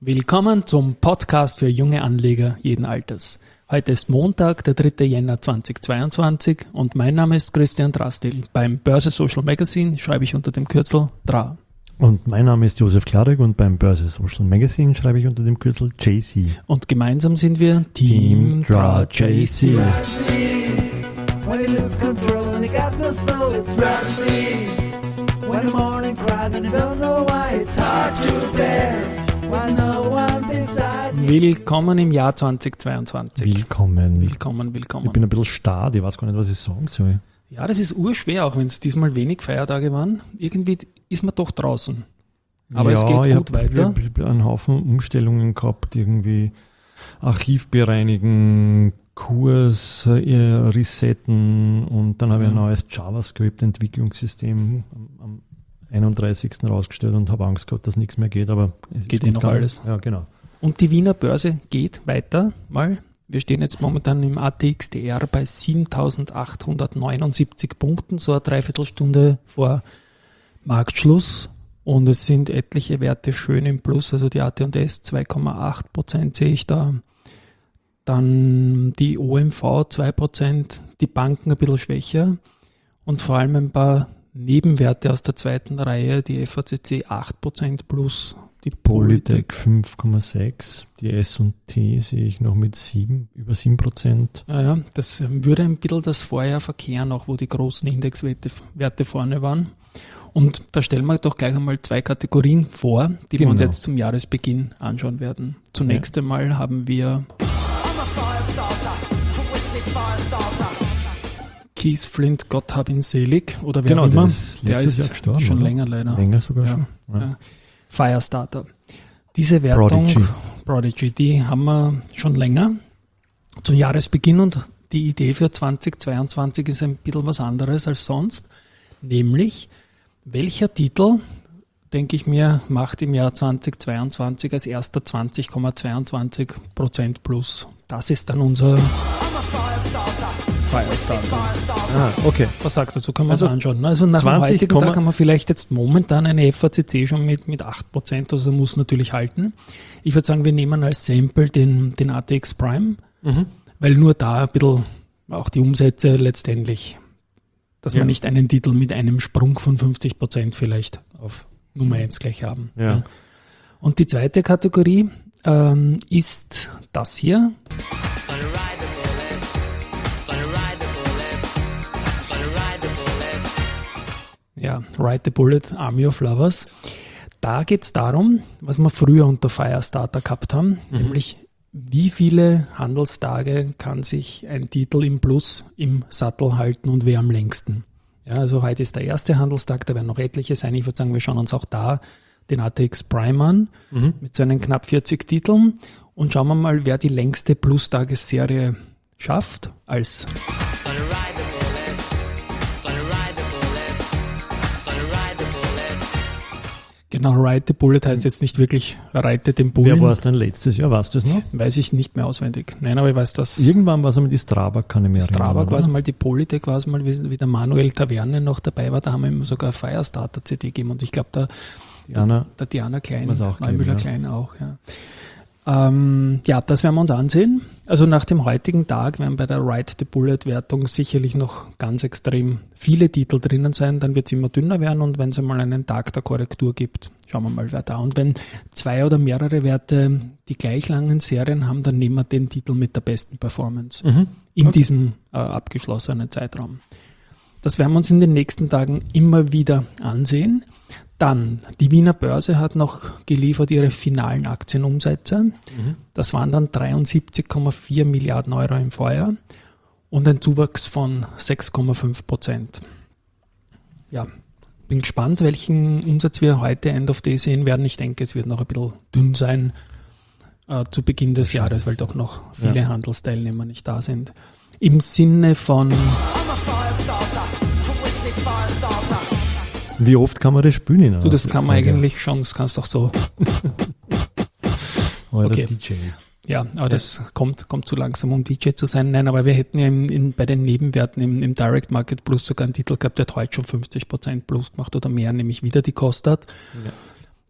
Willkommen zum Podcast für junge Anleger jeden Alters. Heute ist Montag, der 3. Jänner 2022 und mein Name ist Christian Drastil. Beim Börse Social Magazine schreibe ich unter dem Kürzel DRA. Und mein Name ist Josef Klarek und beim Börse Social Magazine schreibe ich unter dem Kürzel JC. Und gemeinsam sind wir Team DRA JC. Willkommen im Jahr 2022. Willkommen. Ich bin ein bisschen starr, ich weiß gar nicht, was ich sagen soll. Ja, das ist urschwer, auch wenn es diesmal wenig Feiertage waren. Irgendwie ist man doch draußen. Aber es geht gut weiter. Ich habe einen Haufen Umstellungen gehabt, irgendwie Archiv bereinigen, Kurs resetten und dann habe ich ein neues JavaScript-Entwicklungssystem am 31. rausgestellt und habe Angst gehabt, dass nichts mehr geht, aber es geht noch alles. Ja, genau. Und die Wiener Börse geht weiter mal. Wir stehen jetzt momentan im ATXDR bei 7.879 Punkten, so eine Dreiviertelstunde vor Marktschluss. Und es sind etliche Werte schön im Plus, also die AT&S 2,8% sehe ich da. Dann die OMV 2%, die Banken ein bisschen schwächer und vor allem ein paar Nebenwerte aus der zweiten Reihe, die FACC 8% plus, die Polytech 5,6, die S&T sehe ich noch mit über 7%. Ja, das würde ein bisschen das Vorjahr verkehren, auch wo die großen Indexwerte vorne waren. Und da stellen wir doch gleich einmal zwei Kategorien vor, die wir uns jetzt zum Jahresbeginn anschauen werden. Zunächst einmal haben wir Keith Flint, Gott hab ihn selig, oder wer auch immer. Der ist Jahr gestorben, schon oder? länger leider. Länger sogar schon. Ja. Firestarter. Diese Wertung, Prodigy, die haben wir schon länger zum Jahresbeginn und die Idee für 2022 ist ein bisschen was anderes als sonst, nämlich welcher Titel, denke ich mir, macht im Jahr 2022 als erster 20,22% plus. Das ist dann unser Firestarter. Okay. Was sagst du dazu? Können wir uns anschauen. Also nach dem heutigen Tag haben wir vielleicht jetzt momentan eine FACC schon mit 8%, also muss natürlich halten. Ich würde sagen, wir nehmen als Sample den ATX Prime, weil nur da ein bisschen auch die Umsätze letztendlich, dass wir nicht einen Titel mit einem Sprung von 50% vielleicht auf Nummer 1 gleich haben. Ja. Und die zweite Kategorie ist das hier. Ja, Ride the Bullet, Army of Lovers. Da geht es darum, was wir früher unter Firestarter gehabt haben, nämlich wie viele Handelstage kann sich ein Titel im Plus im Sattel halten und wer am längsten. Ja, also heute ist der erste Handelstag, da werden noch etliche sein. Ich würde sagen, wir schauen uns auch da den ATX Prime an mit seinen knapp 40 Titeln und schauen wir mal, wer die längste Plus-Tagesserie schafft als Genau, Ride the Bullet heißt jetzt nicht wirklich Reite den Bullen. Wer war es denn letztes Jahr? Weißt du es noch? Weiß ich nicht mehr auswendig. Nein, aber ich weiß, dass... Irgendwann war es einmal die Strabag, kann ich mir erinnern. Strabag war es mal, die Polytech war es mal, wie der Manuel Taverne noch dabei war, da haben wir ihm sogar Firestarter-CD gegeben und ich glaube, der Diana Klein, Neumüller Klein auch, ja. Das werden wir uns ansehen. Also nach dem heutigen Tag werden bei der Ride the Bullet Wertung sicherlich noch ganz extrem viele Titel drinnen sein. Dann wird es immer dünner werden und wenn es einmal einen Tag der Korrektur gibt, schauen wir mal, wer da. Und wenn zwei oder mehrere Werte die gleich langen Serien haben, dann nehmen wir den Titel mit der besten Performance in diesem abgeschlossenen Zeitraum. Das werden wir uns in den nächsten Tagen immer wieder ansehen. Dann, die Wiener Börse hat noch geliefert ihre finalen Aktienumsätze. Das waren dann 73,4 Milliarden Euro im Vorjahr und ein Zuwachs von 6,5%. Ja, bin gespannt, welchen Umsatz wir heute End of Day sehen werden. Ich denke, es wird noch ein bisschen dünn sein zu Beginn des Jahres, weil doch noch viele Handelsteilnehmer nicht da sind. Im Sinne von... Wie oft kann man das spielen? Du, das kann man eigentlich schon, das kannst du auch so. Oder DJ. Ja, aber das kommt zu langsam, um DJ zu sein. Nein, aber wir hätten ja bei den Nebenwerten im Direct Market Plus sogar einen Titel gehabt, der hat heute schon 50% Plus gemacht oder mehr, nämlich wieder die Kostat. Ja.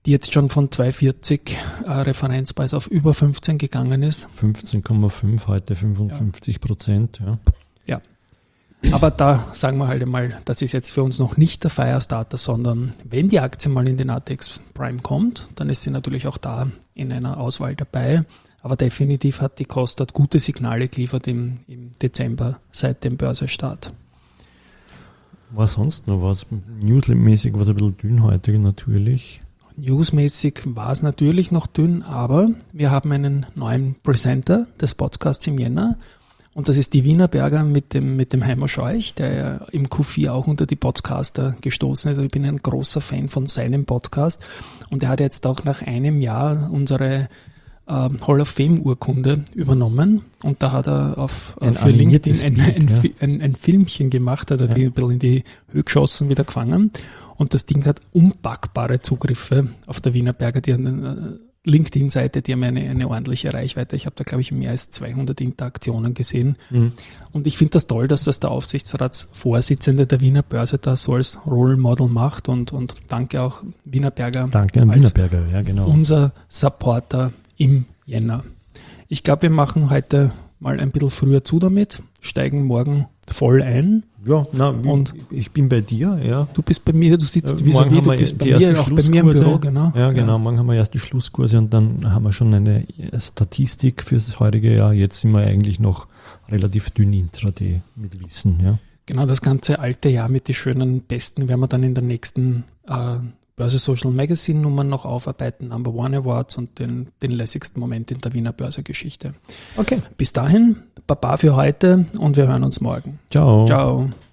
die jetzt schon von 2,40 Referenzpreis auf über 15 gegangen ist. 15,5, heute 55%. Ja. Aber da sagen wir halt einmal, das ist jetzt für uns noch nicht der Firestarter, sondern wenn die Aktie mal in den ATX Prime kommt, dann ist sie natürlich auch da in einer Auswahl dabei. Aber definitiv hat die Kostat gute Signale geliefert im Dezember seit dem Börsestart. War sonst noch was? Newsmäßig war es ein bisschen dünn heute natürlich. Newsmäßig war es natürlich noch dünn, aber wir haben einen neuen Presenter des Podcasts im Jänner. Und das ist die Wienerberger mit dem Heimo Scheuch, der ja im Q4 auch unter die Podcaster gestoßen ist. Also ich bin ein großer Fan von seinem Podcast. Und er hat jetzt auch nach einem Jahr unsere Hall of Fame Urkunde übernommen. Und da hat er für LinkedIn ein Filmchen gemacht, hat er die ein bisschen in die Höhe geschossen, wieder gefangen. Und das Ding hat unpackbare Zugriffe auf der Wienerberger, die an LinkedIn-Seite, die haben eine ordentliche Reichweite. Ich habe da, glaube ich, mehr als 200 Interaktionen gesehen. Mhm. Und ich finde das toll, dass das der Aufsichtsratsvorsitzende der Wiener Börse da so als Role Model macht und danke auch Wienerberger. Danke an Wienerberger, ja genau. Unser Supporter im Jänner. Ich glaube, wir machen heute mal ein bisschen früher zu damit, steigen morgen voll ein. Ja, und ich bin bei dir, ja. Du bist bei mir, du sitzt vis-à-vis, du bist bei mir, auch bei mir im Büro, genau. Ja, genau, morgen haben wir erst die Schlusskurse und dann haben wir schon eine Statistik fürs heutige Jahr. Jetzt sind wir eigentlich noch relativ dünn intraday mit Wissen, ja. Genau, das ganze alte Jahr mit den schönen Besten werden wir dann in der nächsten Börse Social Magazine Nummern noch aufarbeiten, Number One Awards und den lässigsten Moment in der Wiener Börsegeschichte. Okay. Bis dahin, Baba für heute und wir hören uns morgen. Ciao. Ciao.